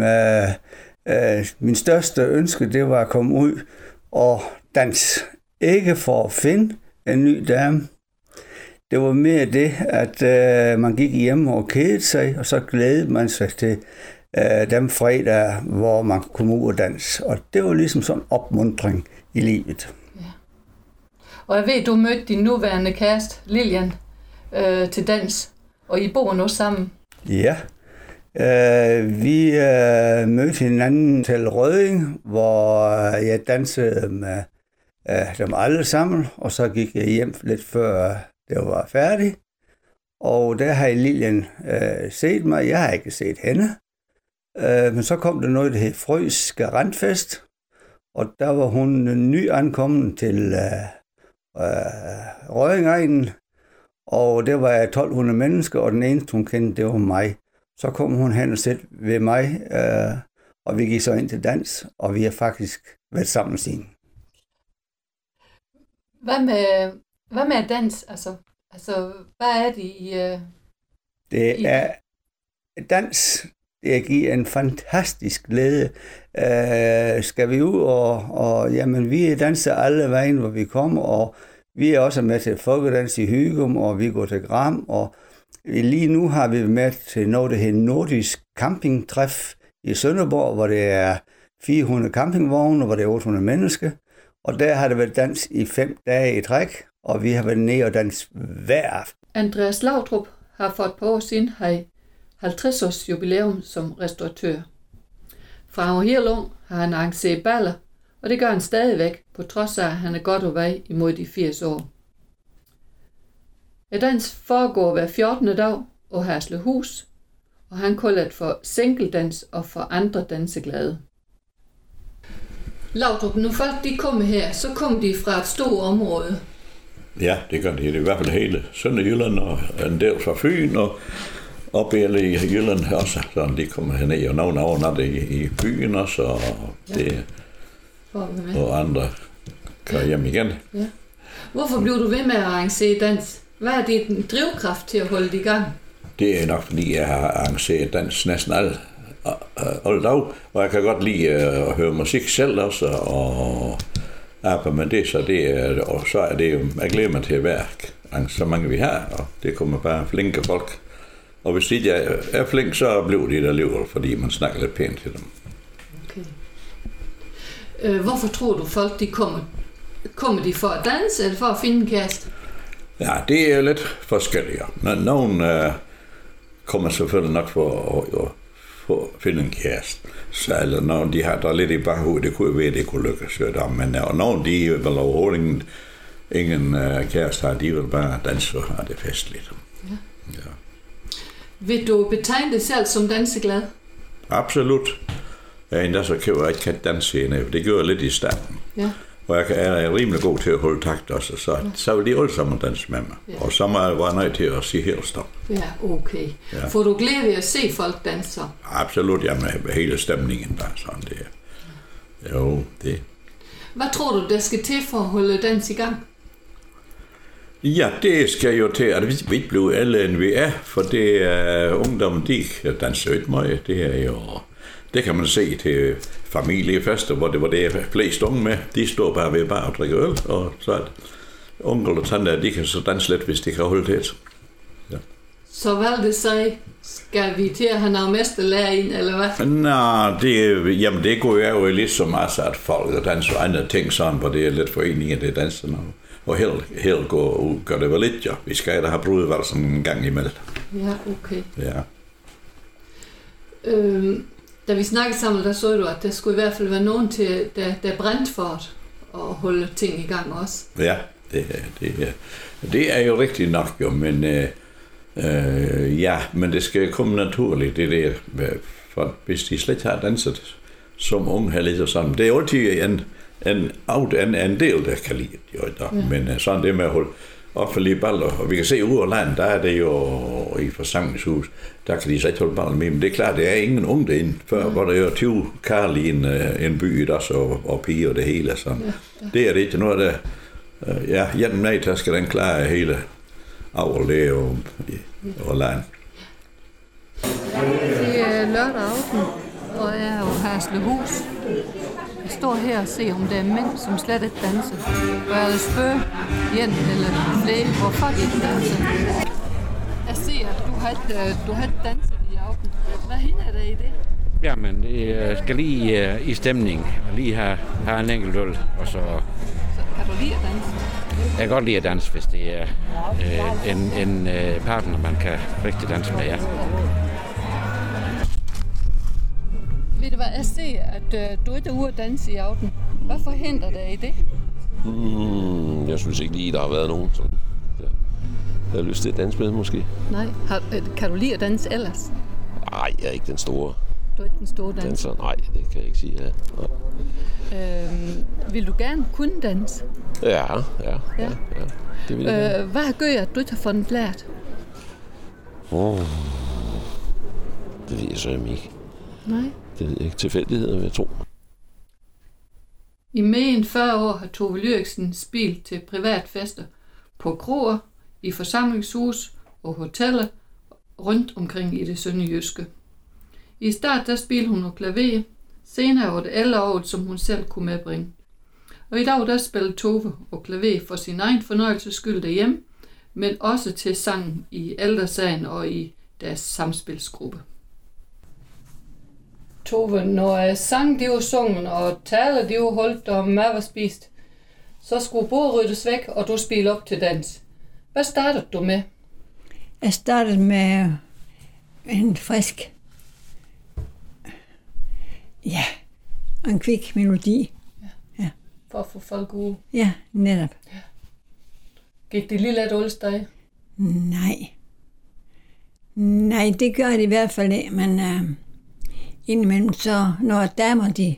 min største ønske, det var at komme ud og danse. Ikke for at finde en ny dame. Det var mere det, at man gik hjem og kedede sig, og så glædede man sig til den fredag, hvor man kunne komme ud og danse. Og det var ligesom sådan en opmuntring i livet. Ja. Og jeg ved, du mødte din nuværende kæreste, Lilian, til dans, og I bor nu sammen. Ja. Vi mødte hinanden til Rødding, hvor jeg dansede med dem alle sammen, og så gik jeg hjem lidt før det var færdigt. Og der har Lilian set mig. Jeg har ikke set hende. Men så kom der noget, der hed Frøs Garantfest, og der var hun ny ankommen til Røddingegnen, og der var 1200 mennesker, og den eneste hun kendte, det var mig. Så kom hun hen og sætte ved mig, og vi gik så ind til dans, og vi har faktisk været sammen siden. Hvad med dans? Altså, hvad er det i... Det er dans, det giver en fantastisk glæde. Skal vi ud, og jamen, vi danser alle vejen, hvor vi kommer, og vi er også med til folkedans i Hygum, og vi går til Gram, og lige nu har vi med til noget, der hedder Nordisk Campingtræf i Sønderborg, hvor det er 400 campingvogne, hvor det er 800 mennesker. Og der har det været dans i 5 dage i træk, og vi har været nede og dans hver aften. Andreas Lautrup har for et par år siden 50-års jubilæum som restauratør. Fra helt ung har han arrangeret baller, og det gør han stadigvæk, på trods af, at han er godt på vej imod de 80 år. Dans foregår hver 14. dag på Herslehus, og han kalder det for singledans og for andre danseglade. Laudrup, når folk de kommer her, så kommer de fra et stort område. Ja, det gør de. Det er i hvert fald hele Sønderjylland og en del fra Fyn og op i Jylland også. Så de kommer herned, og nogle overnatter i byen også, og, det, og andre kører hjem igen. Ja. Hvorfor bliver du ved med at arrangere dans? Hvad er din drivkraft til at holde det i gang? Det er nok, fordi jeg har arrangeret dans næsten alle dag, og jeg kan godt lide at høre musik selv også, og arbejde med det, og så er det jo, jeg glæder mig til at være så mange vi har, og det kommer bare flinke folk. Og hvis de er flink, så bliver de der alligevel, fordi man snakker lidt pænt til dem. Okay. Hvorfor tror du folk, de kommer? Kommer de for at danse, eller for at finde en kæreste? Ja, det er lidt forskelligt. Nogen kommer selvfølgelig nok for at finde en kæreste. Så eller nogen, de har der lidt i baghovedet, det kunne være, det kunne lykkes. Men og nogen, de vil overhovedet ingen kæreste har, de vil bare danse og have det festligt. Ja. Ja. Vil du betegne dig selv som danseglad? Absolut. Jeg endda så kan jeg ikke danse hende. Det gør jeg lidt i starten. Ja. Og jeg er rimelig god til at holde takt også, så vil de alle sammen danse med mig. Ja. Og så må jeg være nødt til at sige helt stop. Ja, okay. Ja. Får du glæde ved at se folk danse? Absolut, ja, med hele stemningen bare sådan det. Jo, det. Hvad tror du, der skal til for at holde dans i gang? Ja, det skal jo til, at vi ikke bliver alle end vi er, for det er ungdommen, de danser ikke meget. Det er jo... Det kan man se til familiefester, hvor det er flest unge med. De står bare ved bare at drikke øl, og så er onkel og tante, de kan så danse lidt, hvis de kan holde det. Ja. Så hvad det sige? Skal vi til at have noget mesterlærer ind, eller hvad? Nej, det går jo ligesom altså, at folk danser andre ting sådan, hvor det er lidt foreninger, det danser noget. Og helt går ud, gør det vel lidt, ja. Vi skal da have brudvalg sådan en gang imellem. Ja, okay. Ja. Da vi snakkede sammen, der så du, at der skulle i hvert fald være nogen til, der brændte for at holde ting i gang også. Ja, det er jo rigtigt nok, jo, men men det skal komme naturligt, det der, for hvis de slet har danset som unge her lidt og sådan. Det er jo altid en del, der kan lide det, jo, men sådan det med at holde offentlige baller, og vi kan se ud af landet, der er det jo i forsamlingshus, der kan de så ikke holde baller med, men det er klart, det er ingen unge derinde, før hvor der er jo 20 karl i en by også, og piger og det hele, sådan. Det er det ikke noget, der hjem med, der skal den klare hele aflæg og land. Det er lørdag aften, og jeg er jo Herslehus. Jeg står her og ser, om der er mænd, som slet ikke danser. Og jeg vil spørge en eller flere, hvorfor de ikke danser. Jeg ser, at du har ikke danset i aften. Hvad hindrer dig i det? Jamen, det skal lige i stemning, og lige have en enkelt øl, og så... Kan du lide at danse? Jeg kan godt lide at danse, hvis det er en partner, man kan rigtig danse med, ja. Ved du hvad, jeg ser, at du ikke er ude at danse i aften. Hvad forhindrer dig i det? Jeg synes ikke lige, der har været nogen, som jeg har lyst til at danse med, måske. Nej. Kan du lide at danse ellers? Nej, jeg er ikke den store. Du er ikke den store danser? Nej, det kan jeg ikke sige, ja. Vil du gerne kunne danse? Ja. Det vil jeg gerne. Hvad gør at du ikke har fundet lært? Det ved jeg så ikke. Nej. Det ved jeg ikke. Tilfældigheder, vil jeg tro. I mere end 40 år har Tove Lyriksen spillet til privatfester på kroer, i forsamlingshus og hoteller rundt omkring i det sønderjyske. I start der spillede hun på klaver, senere var det alle året, som hun selv kunne medbringe. Og i dag der spiller Tove og klaver for sin egen fornøjelses skyld derhjemme, men også til sang i ældresagen og i deres samspilsgruppe. Tove, når sang de var sunget og taler de var holdt og mad var spist, så skulle bordet ryddes væk, og du spille op til dans. Hvad startede du med? Jeg startede med en frisk, en kvik melodi. Ja. For at få folk ude? Ja, netop. Ja. Gik det lige let alle steder? Nej, det gør det i hvert fald ikke, men indimellem så, når damer de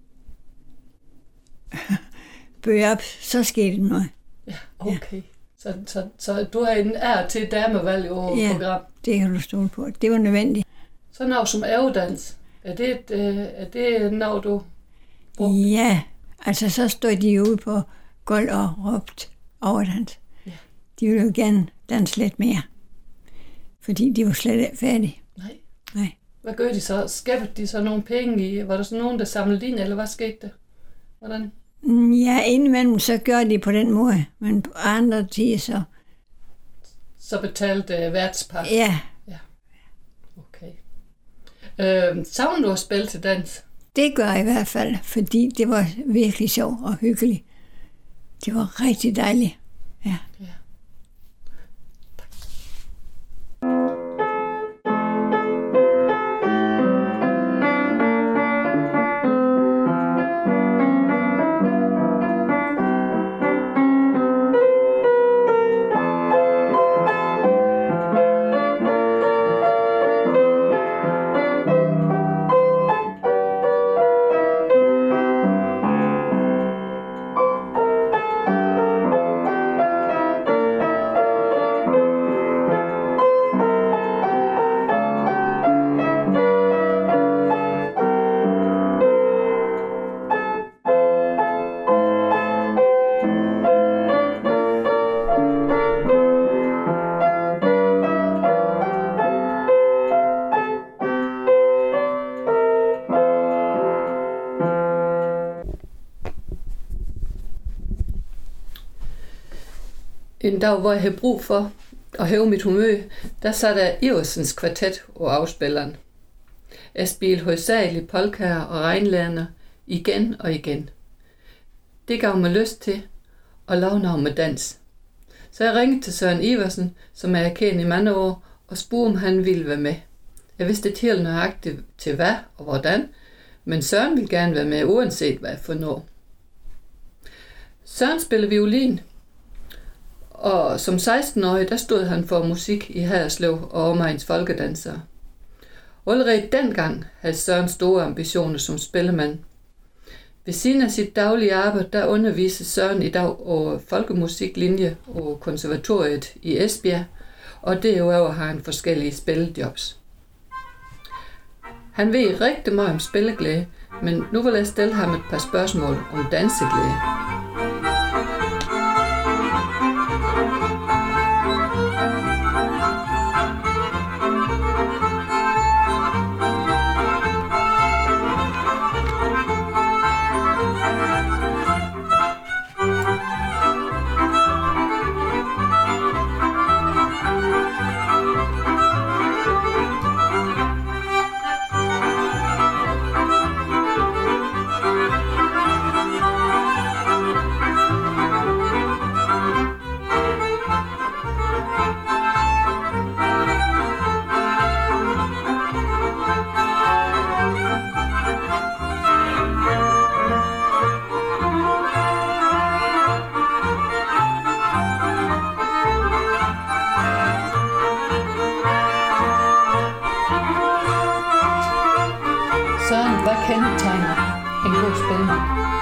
bøger op, så sker det noget. Ja, okay. Ja. Så du har en ære til damevalg i program? Ja, det kan du stole på. Det var nødvendigt. Så noget som ævedans, er det noget, du brugte? Ja, altså så stod de jo ude på gulv og råbte overdans. Ja. De ville jo gerne danse lidt mere, fordi de var slet ikke færdige. Nej. Hvad gør de så? Skabte de så nogle penge i? Var der så nogen, der samlede ind, eller hvad skete der? Hvordan? Ja, indimellem så gør de på den måde, men på andre tider så betalte værtspakke? Ja. Okay. Savner du at spille til dans? Det gør jeg i hvert fald, fordi det var virkelig sjovt og hyggeligt. Det var rigtig dejligt. Ja. En dag, hvor jeg havde brug for at hæve mit humør, der satte jeg Iversens kvartet og afspilleren. Jeg spillede hovedsageligt polkaer og regnlænder igen og igen. Det gav mig lyst til at lave noget med dans. Så jeg ringede til Søren Iversen, som jeg har kendt i mange år, og spurgte, om han ville være med. Jeg vidste ikke helt nøjagtigt til hvad og hvordan, men Søren ville gerne være med, uanset hvad for noget. Søren spiller violin, og som 16-årig, der stod han for musik i Haderslev og omegns folkedansere. Allerede dengang havde Søren store ambitioner som spillemand. Ved siden af sit daglige arbejde, der underviser Søren i dag på folkemusiklinje på konservatoriet i Esbjerg, og derudover har han forskellige spillejobs. Han ved rigtig meget om spilleglæde, men nu vil jeg stille ham et par spørgsmål om danseglæde. Søren, hvad kendetegner en god spillemand?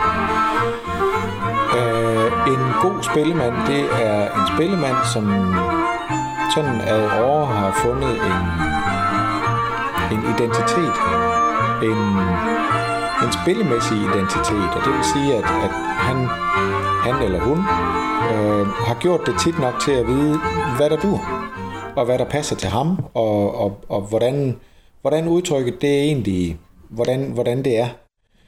En god spillemand, det er en spillemand, som sådan ad år har fundet en identitet, en spillemæssig identitet, og det vil sige, at han eller hun har gjort det tit nok til at vide, hvad der dur, og hvad der passer til ham, og hvordan udtrykket det er egentlig, hvordan det er.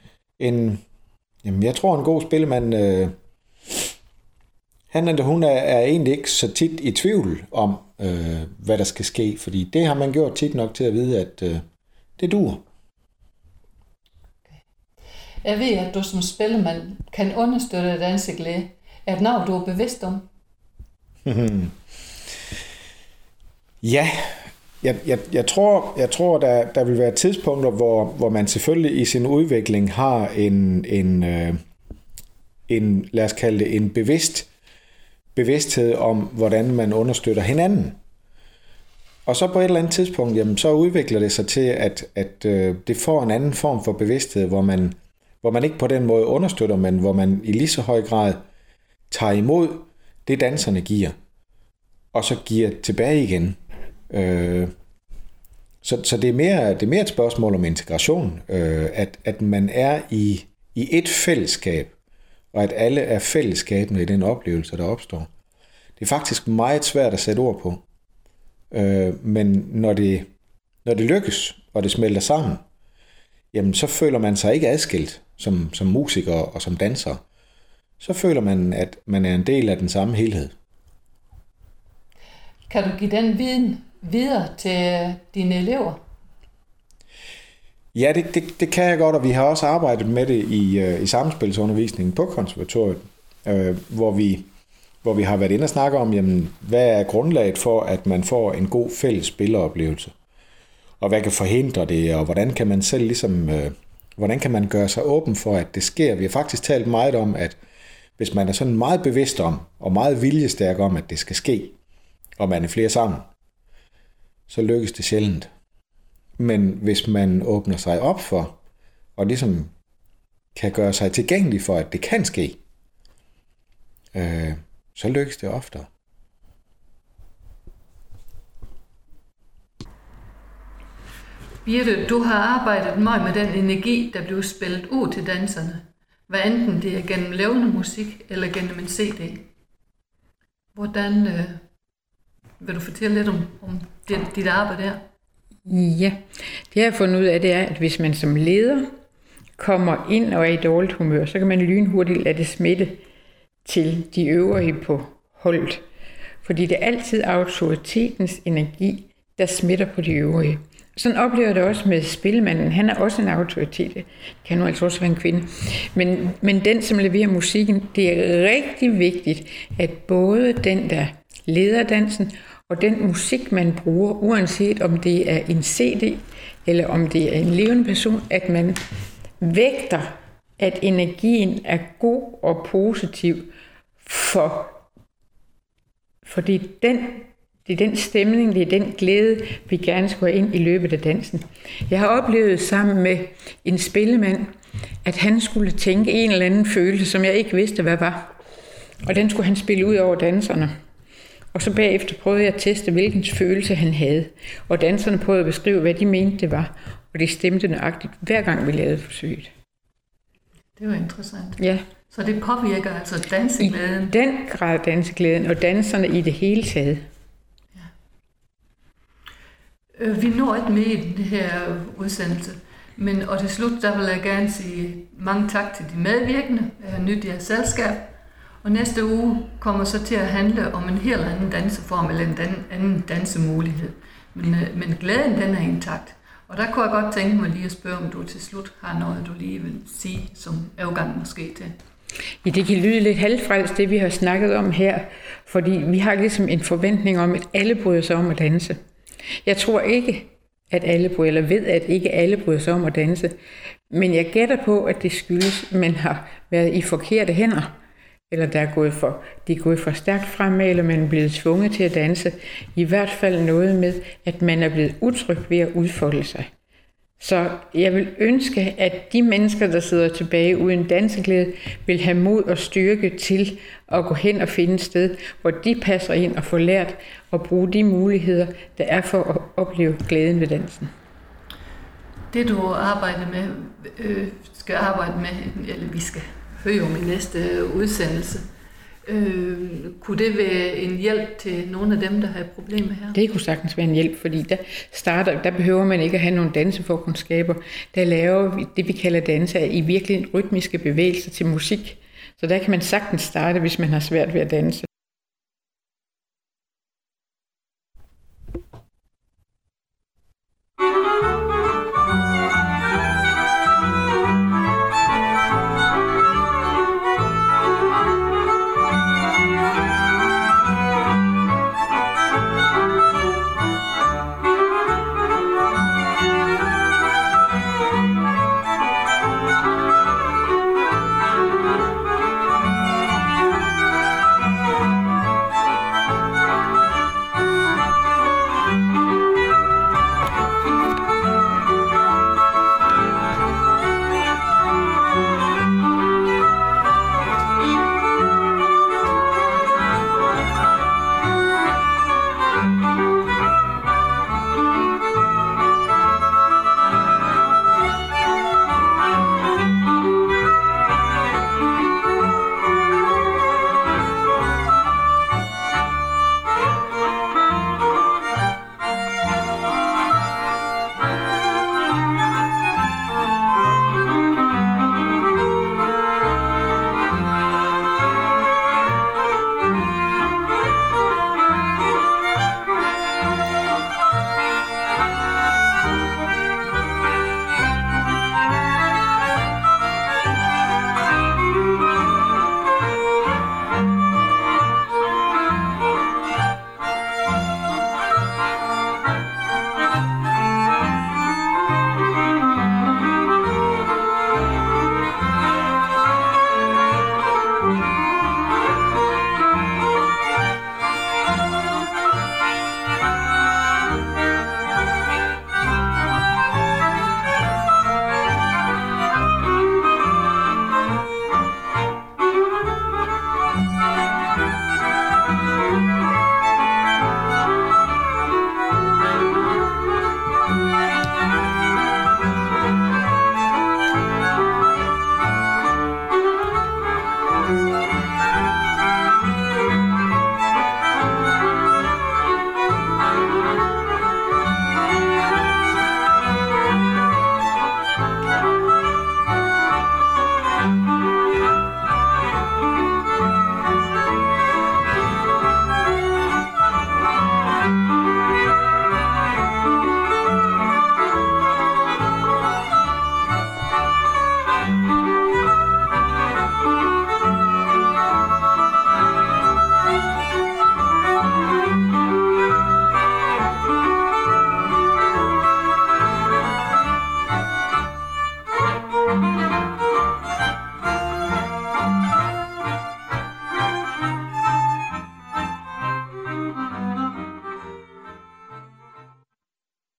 Jeg tror, en god spillemand, han eller hun er egentlig ikke så tit i tvivl om, hvad der skal ske, fordi det har man gjort tit nok til at vide, at det dur. Jeg ved, at du som spillemand kan understøtte danseglæde. Er det noget, du er bevidst om? Ja, jeg tror der vil være tidspunkter, hvor man selvfølgelig i sin udvikling har en lad os kalde det, en bevidsthed om, hvordan man understøtter hinanden. Og så på et eller andet tidspunkt, jamen, så udvikler det sig til, at det får en anden form for bevidsthed, hvor man ikke på den måde understøtter, men hvor man i lige så høj grad tager imod det, danserne giver, og så giver tilbage igen. Så det er mere et spørgsmål om integration, at man er i et fællesskab, og at alle er fællesskabende i den oplevelse, der opstår. Det er faktisk meget svært at sætte ord på, men når det lykkes, og det smelter sammen, jamen så føler man sig ikke adskilt som musiker og som danser. Så føler man, at man er en del af den samme helhed. Kan du give den viden videre til dine elever? Ja, det kan jeg godt, og vi har også arbejdet med det i samspilsundervisningen på konservatoriet, hvor vi har været inde og snakke om, jamen, hvad er grundlaget for, at man får en god fælles spilleroplevelse? Og hvad kan forhindre det, og hvordan kan man selv ligesom, hvordan kan man gøre sig åben for, at det sker? Vi har faktisk talt meget om, at hvis man er sådan meget bevidst om, og meget viljestærk om, at det skal ske, og man er flere sammen, så lykkes det sjældent. Men hvis man åbner sig op for, og ligesom kan gøre sig tilgængelig for, at det kan ske, så lykkes det oftere. Birte, du har arbejdet meget med den energi, der bliver spillet ud til danserne. Hvad enten det er gennem levende musik eller gennem en CD. Hvordan vil du fortælle lidt om dit arbejde der? Ja, det jeg har fundet ud af, det er, at hvis man som leder kommer ind og er i dårligt humør, så kan man lynhurtigt lade det smitte til de øvrige på holdet. Fordi det er altid autoritetens energi, der smitter på de øvrige. Sådan oplever jeg det også med spillemanden. Han er også en autoritet. Det kan nu altså også være en kvinde. Men den, som leverer musikken, det er rigtig vigtigt, at både den, der leder dansen, Og den musik, man bruger, uanset om det er en CD, eller om det er en levende person, at man vægter, at energien er god og positiv, for det er den stemning, det er den glæde, vi gerne skulle have ind i løbet af dansen. Jeg har oplevet sammen med en spillemand, at han skulle tænke en eller anden følelse, som jeg ikke vidste, hvad var. Og den skulle han spille ud over danserne. Og så bagefter prøvede jeg at teste, hvilken følelse han havde. Og danserne prøvede at beskrive, hvad de mente, det var. Og det stemte nøjagtigt, hver gang vi lavede forsøget. Det var interessant. Ja. Så det påvirker altså danseglæden? I den grad danseglæden, og danserne i det hele taget. Ja. Vi når ikke med i den her udsendelse, og til slut, der vil jeg gerne sige mange tak til de medvirkende. Jeg har nydt jeres selskab. Og næste uge kommer så til at handle om en helt anden danseform, eller en anden dansemulighed. Men glæden, den er intakt. Og der kunne jeg godt tænke mig lige at spørge, om du til slut har noget, du lige vil sige, som afgang måske til. Ja, det kan lyde lidt halvfrelst, det vi har snakket om her, fordi vi har ligesom en forventning om, at alle bryder sig om at danse. Jeg tror ikke, at alle bryder, eller ved, at ikke alle bryder sig om at danse, men jeg gætter på, at det skyldes, at man har været i forkerte hænder, eller de er gået for stærkt fremad, eller man er blevet tvunget til at danse. I hvert fald noget med, at man er blevet utryg ved at udfolde sig. Så jeg vil ønske, at de mennesker, der sidder tilbage uden danseglæde, vil have mod og styrke til at gå hen og finde et sted, hvor de passer ind og får lært at bruge de muligheder, der er for at opleve glæden ved dansen. Det du arbejder med, skal arbejde med, eller vi skal høre om i næste udsendelse. Kunne det være en hjælp til nogle af dem, der har problemer her? Det kunne sagtens være en hjælp, fordi der behøver man ikke at have nogle danseforkundskaber. Der laver vi det, vi kalder danse, i virkelig rytmiske bevægelser til musik. Så der kan man sagtens starte, hvis man har svært ved at danse.